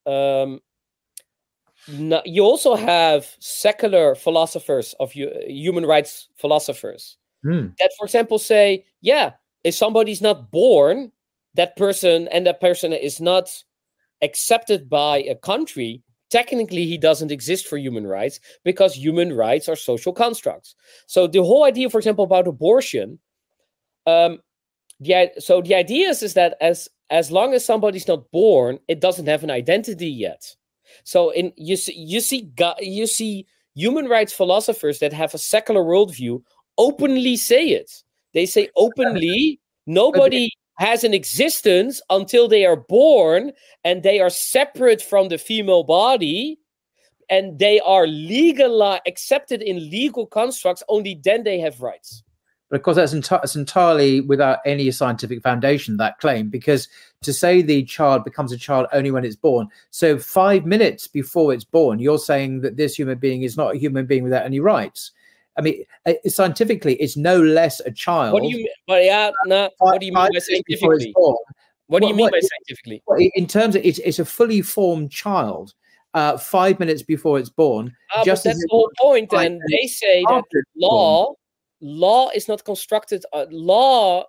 you also have secular philosophers of human rights philosophers that, for example, say, if somebody's not born, that person is not accepted by a country, technically he doesn't exist for human rights, because human rights are social constructs. So the whole idea, for example, about abortion, the idea is that as long as somebody's not born, it doesn't have an identity yet. So you see human rights philosophers that have a secular worldview openly say it. They say openly, nobody has an existence until they are born, and they are separate from the female body, and they are accepted in legal constructs. Only then they have rights.
But of course, that's entirely without any scientific foundation, that claim, because to say the child becomes a child only when it's born. So 5 minutes before it's born, you're saying that this human being is not a human being without any rights. I mean, scientifically, it's no less a child.
What do you mean? But yeah, no. What do you mean by scientifically? What do you mean by scientifically?
In terms of it's a fully formed child. 5 minutes before it's born.
Just that's the whole point. And they say that law is not constructed. Law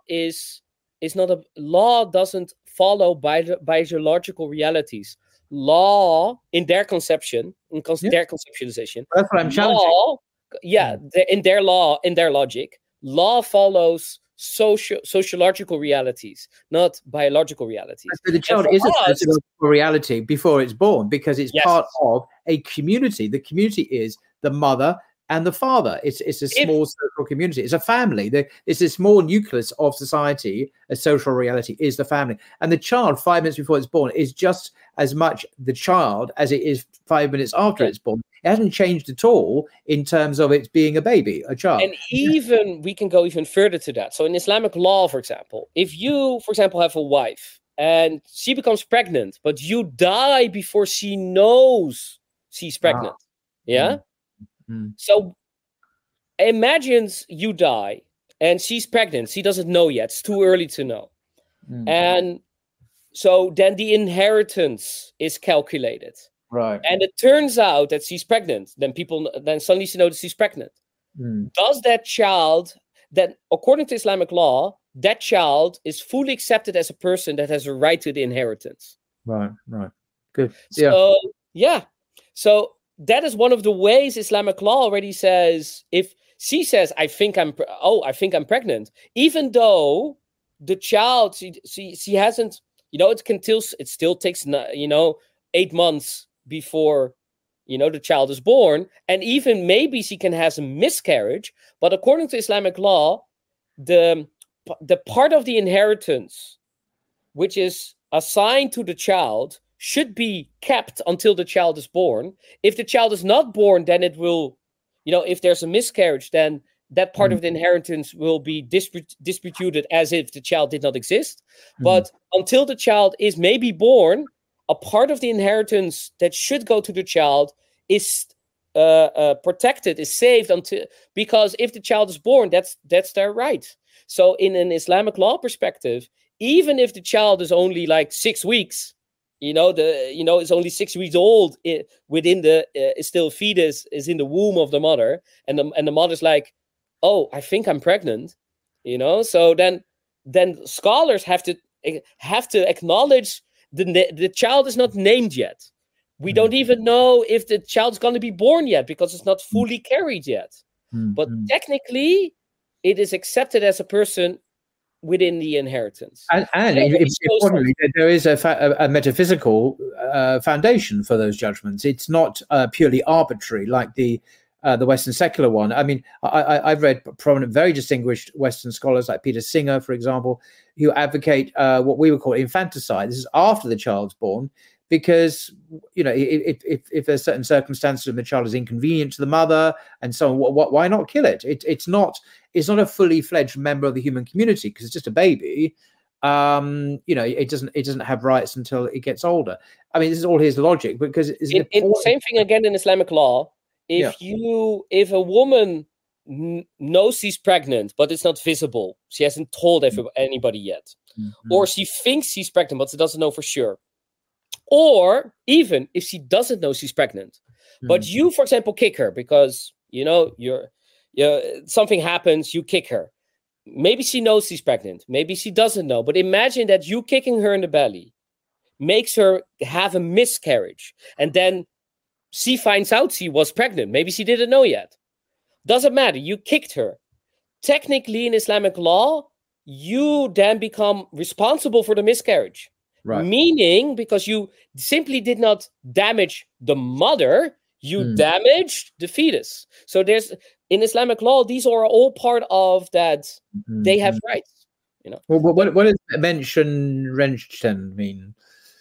doesn't follow biological realities. Law, in their conception, their conceptualization.
That's what I'm challenging.
In their logic, law follows sociological realities, not biological realities.
So the child is a sociological reality before it's born, because it's part of a community. The community is the mother and the father. It's a small social community. It's a family. It's a small nucleus of society. A social reality is the family. And the child, 5 minutes before it's born, is just as much the child as it is 5 minutes after it's born. It hasn't changed at all in terms of it being a baby, a child.
And even we can go even further to that. So in Islamic law, for example, if you, for example, have a wife and she becomes pregnant, but you die before she knows she's pregnant. So imagine you die and she's pregnant. She doesn't know yet. It's too early to know. And so then the inheritance is calculated.
Right.
And it turns out that she's pregnant. Then suddenly she knows that she's pregnant. Does that child, then according to Islamic law, that child is fully accepted as a person that has a right to the inheritance.
Right. Good.
So that is one of the ways Islamic law already says, if she says, I think I'm pregnant, even though the child, she hasn't, it still takes, 8 months before, the child is born. And even maybe she can have a miscarriage. But according to Islamic law, the part of the inheritance, which is assigned to the child, should be kept until the child is born. If the child is not born, then it will, if there's a miscarriage, then that part of the inheritance will be disputed as if the child did not exist. But until the child is maybe born, a part of the inheritance that should go to the child is protected, is saved because if the child is born, that's their right. So in an Islamic law perspective, even if the child is only like 6 weeks, it's only 6 weeks old within is still fetus, is in the womb of the mother, and the mother's like, oh, I think I'm pregnant, So then scholars have to acknowledge the child is not named yet. We don't even know if the child's going to be born yet because it's not fully carried yet. But technically, it is accepted as a person within the inheritance.
And importantly, there is a metaphysical foundation for those judgments. It's not purely arbitrary like the Western secular one. I mean, I've read prominent, very distinguished Western scholars like Peter Singer, for example, who advocate what we would call infanticide. This is after the child's born, because if there's certain circumstances and the child is inconvenient to the mother and so on, why not kill it? It's not a fully fledged member of the human community because it's just a baby. It doesn't have rights until it gets older. I mean, this is all his logic, because it's
same thing again in Islamic law. If a woman knows she's pregnant, but it's not visible, she hasn't told anybody yet, or she thinks she's pregnant, but she doesn't know for sure, or even if she doesn't know she's pregnant, but you, for example, kick her because something happens, you kick her. Maybe she knows she's pregnant, maybe she doesn't know, but imagine that you kicking her in the belly makes her have a miscarriage, and then she finds out she was pregnant. Maybe she didn't know yet. Doesn't matter. You kicked her. Technically, in Islamic law, you then become responsible for the miscarriage.
Right.
Meaning, because you simply did not damage the mother, you damaged the fetus. So in Islamic law, these are all part of that. They have rights.
Well, what does Menschenrechten mean?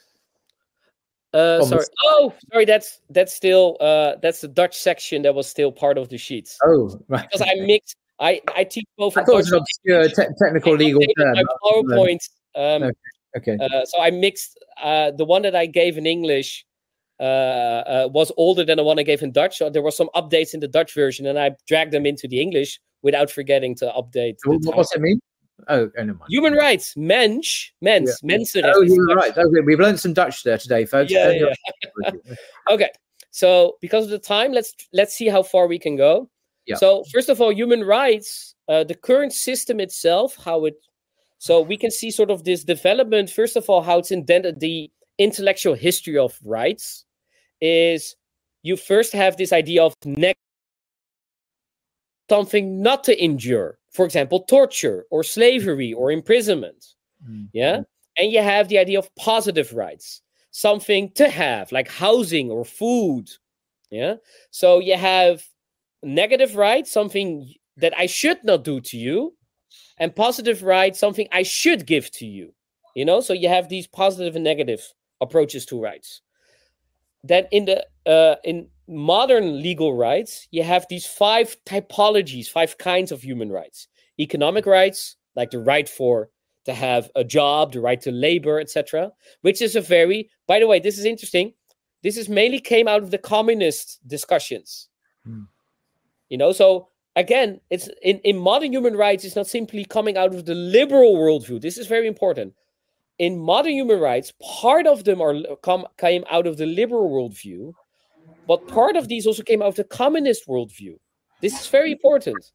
Sorry. That's still that's the Dutch section that was still part of the sheets.
Oh, right.
Because I teach both.
I thought it was an obscure technical legal term.
My PowerPoint.
Okay.
So I mixed the one that I gave in English was older than the one I gave in Dutch. So there were some updates in the Dutch version, and I dragged them into the English without forgetting to update.
What's it mean? Oh, never mind.
Human rights, mensch, mensenrechten.
Oh, human rights. Okay, we've learned some Dutch there today, folks.
Yeah. Okay, so because of the time, let's see how far we can go. Yeah. So first of all, human rights, the current system itself, so we can see sort of this development. First of all, how it's indented. The intellectual history of rights is you first have this idea of something not to endure. For example, torture or slavery or imprisonment. Yeah. And you have the idea of positive rights, something to have, like housing or food. Yeah. So you have negative rights, something that I should not do to you, and positive rights, something I should give to you. So you have these positive and negative approaches to rights. Then in modern legal rights, you have these 5 typologies, 5 kinds of human rights. Economic rights, like the right to have a job, the right to labor, etc., which is by the way, this is interesting. This is mainly came out of the communist discussions. So again, it's in modern human rights, it's not simply coming out of the liberal worldview. This is very important. In modern human rights, part of them came out of the liberal worldview, but part of these also came out of the communist worldview. This is very important.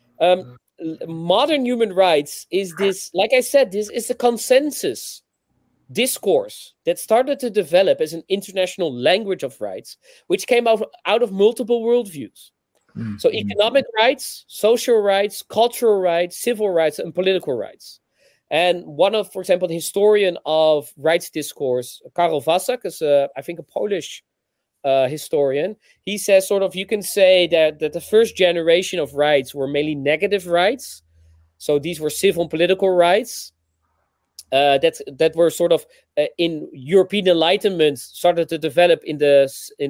Modern human rights is this, like I said, this is a consensus discourse that started to develop as an international language of rights, which came out of multiple worldviews. So economic rights, social rights, cultural rights, civil rights, and political rights. And for example, the historian of rights discourse, Karol Wasak, is I think a Polish historian. He says you can say that the first generation of rights were mainly negative rights. So these were civil and political rights that were in European Enlightenment started to develop in the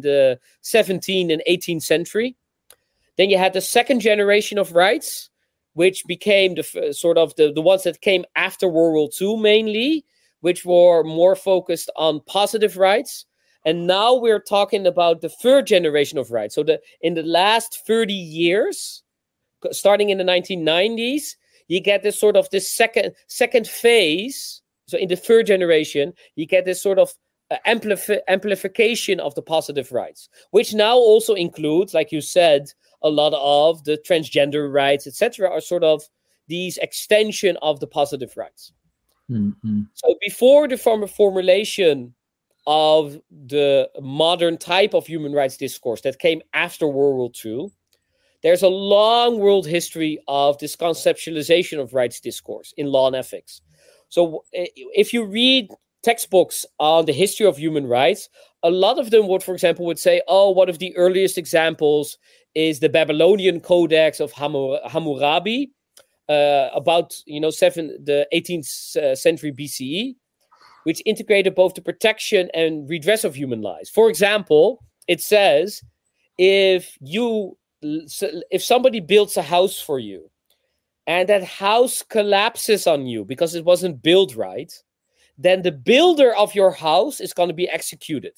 17th and 18th century. Then you had the second generation of rights, which became the ones that came after World War II mainly, which were more focused on positive rights. And now we're talking about the third generation of rights. So in the last 30 years, starting in the 1990s, you get this this second phase. So in the third generation, you get this amplification of the positive rights, which now also includes, like you said, a lot of the transgender rights, etc., are these extension of the positive rights. So before the formulation of the modern type of human rights discourse that came after World War II, there's a long world history of this conceptualization of rights discourse in law and ethics. So if you read textbooks on the history of human rights, a lot of them would say, one of the earliest examples is the Babylonian Codex of Hammurabi, about the 18th century BCE, which integrated both the protection and redress of human lives. For example, it says if somebody builds a house for you and that house collapses on you because it wasn't built right, then the builder of your house is going to be executed.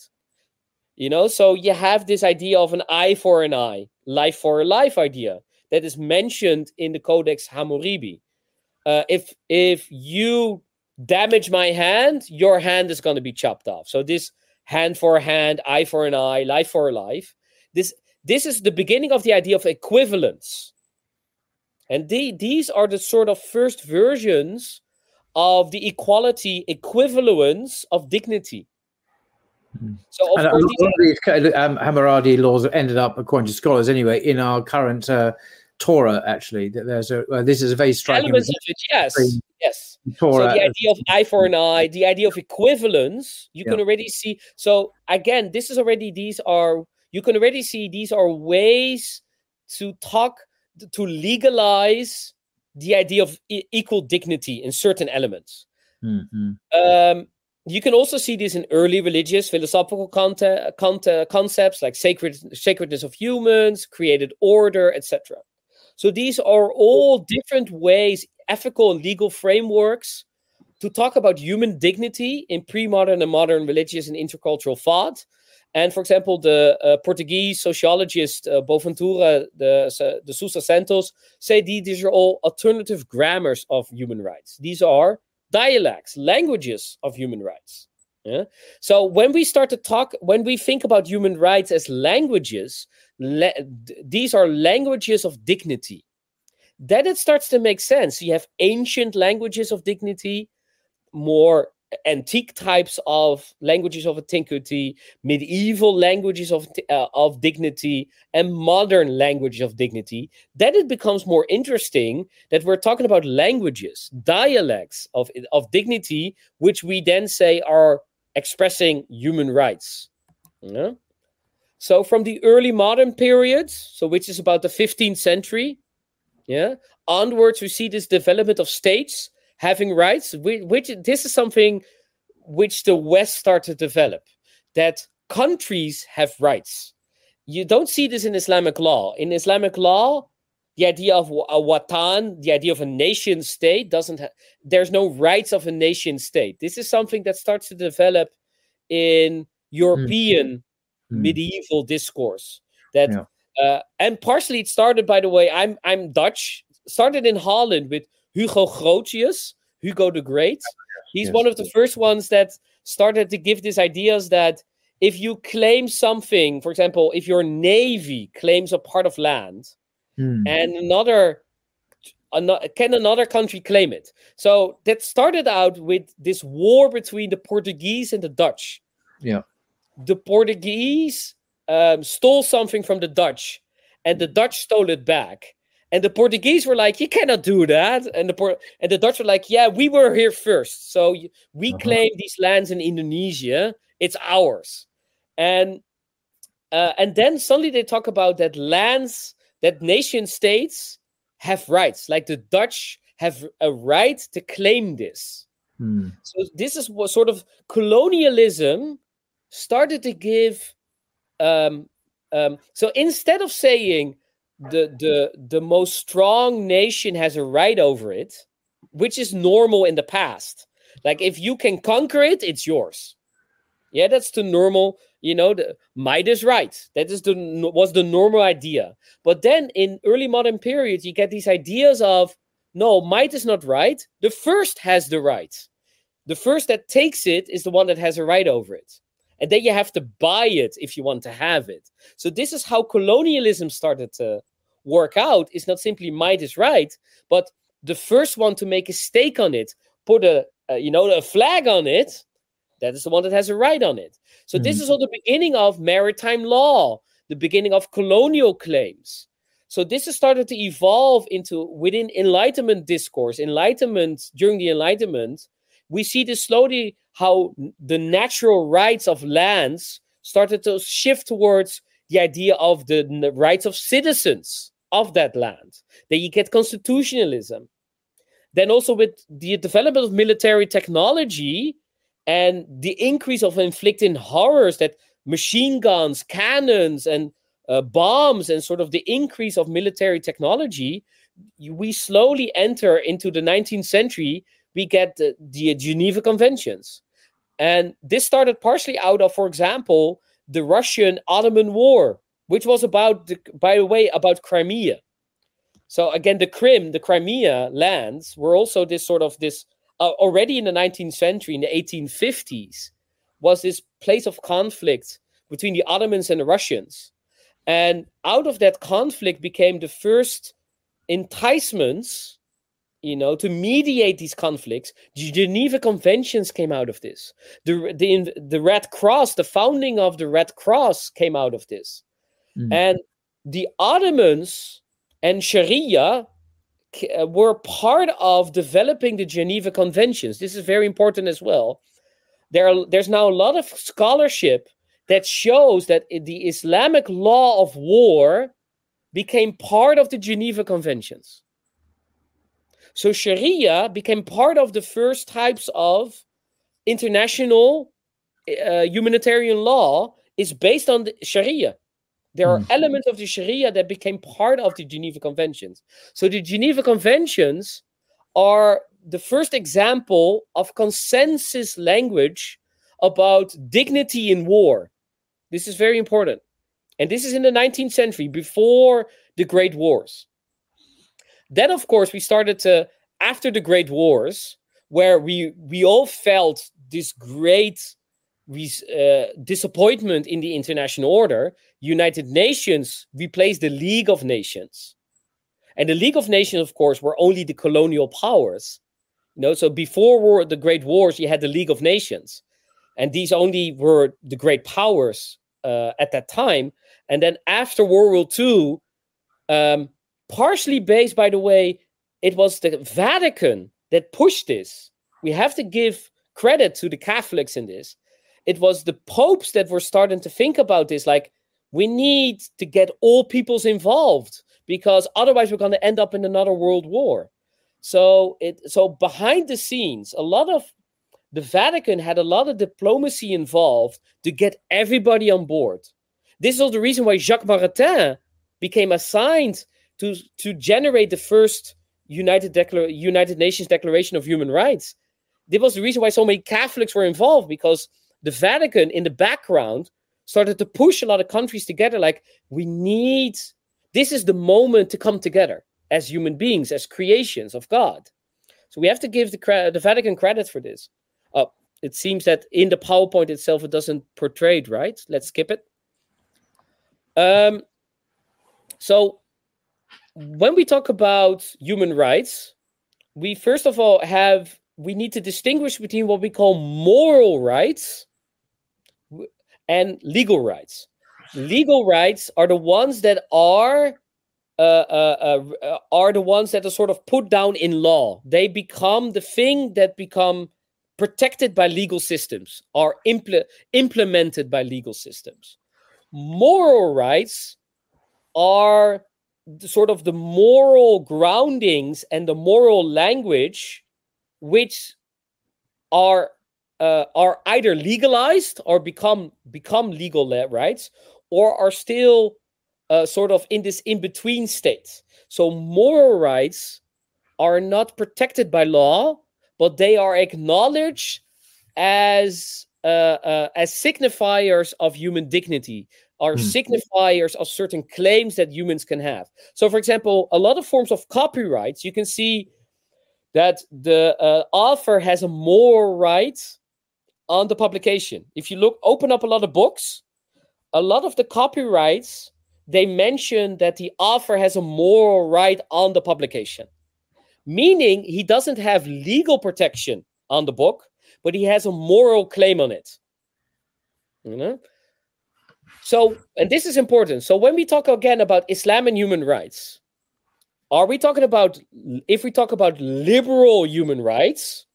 So you have this idea of an eye for an eye, life for a life idea that is mentioned in the Codex Hammurabi. If you damage my hand, your hand is going to be chopped off. So this hand for a hand, eye for an eye, life for a life. This is the beginning of the idea of equivalence. And these are the first versions of the equality, equivalence of dignity. So of course,
these Hammurabi laws ended up, according to scholars anyway, in our current Torah. Actually, this is a very striking
elements of it. Yes. Torah, so the idea of eye for an eye, the idea of equivalence, you can already see. So again, you can already see these are ways to legalize the idea of equal dignity in certain elements. You can also see this in early religious philosophical concepts like sacredness of humans, created order, etc. So these are all different ways, ethical and legal frameworks, to talk about human dignity in pre-modern and modern religious and intercultural thought. And for example, the Portuguese sociologist Boaventura de Sousa Santos say these are all alternative grammars of human rights. These are dialects, languages of human rights. Yeah? So when we think about human rights as languages, these are languages of dignity. Then it starts to make sense. You have ancient languages of dignity, more antique types of languages of antiquity, medieval languages of dignity, and modern languages of dignity. Then it becomes more interesting that we're talking about languages, dialects of dignity, which we then say are expressing human rights. Yeah? So from the early modern period, which is about the 15th century, onwards, we see this development of states having rights, which this is something which the West started to develop, that countries have rights. You don't see this in Islamic law. In Islamic law, the idea of a watan, the idea of a nation state, there's no rights of a nation state. This is something that starts to develop in European medieval discourse. And partially it started, by the way, I'm Dutch, started in Holland with Hugo Grotius, Hugo the Great. He's one of the first ones that started to give these ideas that if you claim something, for example, if your navy claims a part of land, and another country claim it? So that started out with this war between the Portuguese and the Dutch.
Yeah.
The Portuguese stole something from the Dutch, and the Dutch stole it back. And the Portuguese were like, you cannot do that. And the Dutch were like, yeah, we were here first. So we claim these lands in Indonesia. It's ours. And then suddenly they talk about that lands, that nation states have rights. Like the Dutch have a right to claim this. So this is what sort of colonialism started to give. So instead of saying the most strong nation has a right over it, which is normal in the past. Like if you can conquer it, it's yours. Yeah, that's the normal, the might is right. That was the normal idea. But then in early modern periods, you get these ideas of, no, might is not right. The first has the right. The first that takes it is the one that has a right over it. And then you have to buy it if you want to have it. So this is how colonialism started to work out. It's not simply might is right, but the first one to make a stake on it, put a flag on it, that is the one that has a right on it. So this is all the beginning of maritime law, the beginning of colonial claims. So this has started to evolve within Enlightenment discourse. During the Enlightenment, we see this slowly how the natural rights of lands started to shift towards the idea of the rights of citizens of that land. Then you get constitutionalism. Then also with the development of military technology and the increase of inflicting horrors, that machine guns, cannons, and bombs, and sort of the increase of military technology, we slowly enter into the 19th century. We get the Geneva Conventions. And this started partially out of, for example, the Russian-Ottoman War, which was about Crimea. So again, the Crimea lands were also already in the 19th century, in the 1850s, was this place of conflict between the Ottomans and the Russians. And out of that conflict became the first enticements, to mediate these conflicts. The Geneva Conventions came out of this. The Red Cross, the founding of the Red Cross came out of this. And the Ottomans and Sharia were part of developing the Geneva Conventions. This is very important as well. There's now a lot of scholarship that shows that the Islamic law of war became part of the Geneva Conventions. So Sharia became part of the first types of international humanitarian law is based on the Sharia. There are elements of the Sharia that became part of the Geneva Conventions. So the Geneva Conventions are the first example of consensus language about dignity in war. This is very important. And this is in the 19th century, before the Great Wars. Then, of course, we started to, after the Great Wars, where we all felt this great disappointment in the international order, United Nations replaced the League of Nations. And the League of Nations, of course, were only the colonial powers. So before the Great Wars, you had the League of Nations. And these only were the great powers at that time. And then after World War II, partially based, by the way, it was the Vatican that pushed this. We have to give credit to the Catholics in this. It was the popes that were starting to think about this, like, we need to get all peoples involved, because otherwise we're going to end up in another world war. So behind the scenes, the Vatican had a lot of diplomacy involved to get everybody on board. This is the reason why Jacques Maritain became assigned to generate the first United Nations Declaration of Human Rights. This was the reason why so many Catholics were involved, because the Vatican in the background started to push a lot of countries together. Like, this is the moment to come together as human beings, as creations of God. So we have to give the Vatican credit for this. It seems that in the PowerPoint itself, it doesn't portray it, right? Let's skip it. So when we talk about human rights, we first of all we need to distinguish between what we call moral rights and legal rights. Legal rights are the ones that are the ones that are sort of put down in law. They become the thing that become protected by legal systems, are implemented by legal systems. Moral rights are sort of the moral groundings and the moral language which are either legalized or become legal rights, or are still sort of in this in-between state. So moral rights are not protected by law, but they are acknowledged as signifiers of human dignity, are signifiers of certain claims that humans can have. So, for example, a lot of forms of copyrights, you can see that the author has a moral right on the publication. If you open up a lot of books, a lot of the copyrights, they mention that the author has a moral right on the publication, meaning he doesn't have legal protection on the book, but he has a moral claim on it. So, and this is important. So when we talk again about Islam and human rights, if we talk about liberal human rights,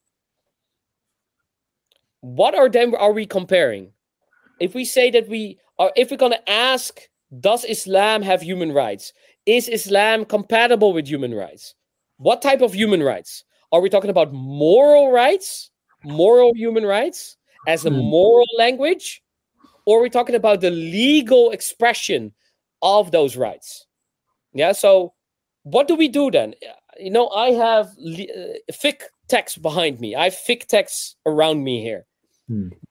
what are we comparing? If we say that if we're going to ask, does Islam have human rights? Is Islam compatible with human rights? What type of human rights? Are we talking about moral rights, moral human rights as a moral language? Or are we talking about the legal expression of those rights? Yeah, so what do we do then? I have fiqh text behind me. I have fiqh texts around me here.